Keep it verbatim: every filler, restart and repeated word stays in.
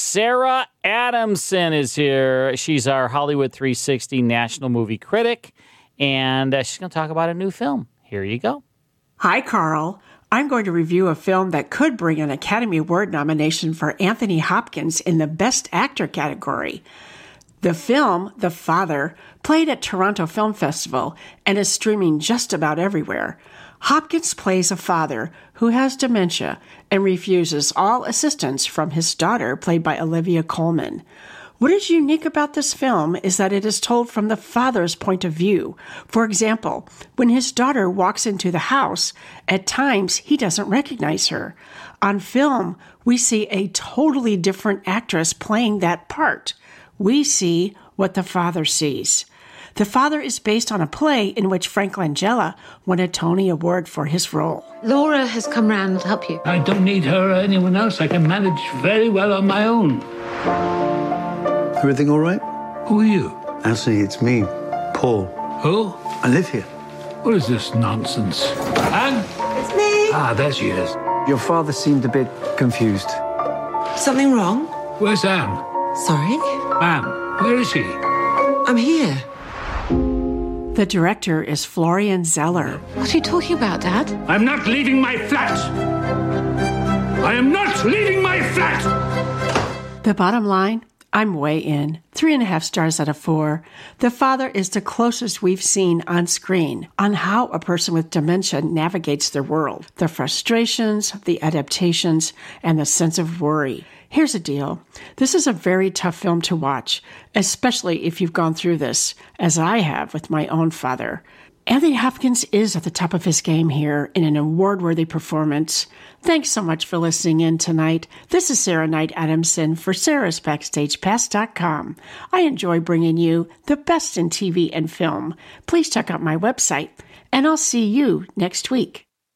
Sarah Adamson is here. She's our Hollywood three sixty National Movie Critic, and uh, she's going to talk about a new film. Here you go. Hi, Carl. I'm going to review a film that could bring an Academy Award nomination for Anthony Hopkins in the Best Actor category. The film, The Father, played at Toronto Film Festival and is streaming just about everywhere. Hopkins plays a father who has dementia and refuses all assistance from his daughter, played by Olivia Colman. What is unique about this film is that it is told from the father's point of view. For example, when his daughter walks into the house, at times he doesn't recognize her. On film, we see a totally different actress playing that part. We see what the father sees. The Father is based on a play in which Frank Langella won a Tony Award for his role. Laura has come round to help you. I don't need her or anyone else. I can manage very well on my own. Everything all right? Who are you? Actually, it's me, Paul. Who? I live here. What is this nonsense? Anne? It's me. Ah, there she is. Your father seemed a bit confused. Something wrong? Where's Anne? Sorry? Anne, where is she? I'm here. The director is Florian Zeller. What are you talking about, Dad? I'm not leaving my flat! I am not leaving my flat! The bottom line, I'm way in. Three and a half stars out of four. The Father is the closest we've seen on screen on how a person with dementia navigates their world, the frustrations, the adaptations, and the sense of worry. Here's the deal. This is a very tough film to watch, especially if you've gone through this, as I have with my own father. Anthony Hopkins is at the top of his game here in an award-worthy performance. Thanks so much for listening in tonight. This is Sarah Knight Adamson for Sarah's Backstage Pass dot com. I enjoy bringing you the best in T V and film. Please check out my website, and I'll see you next week.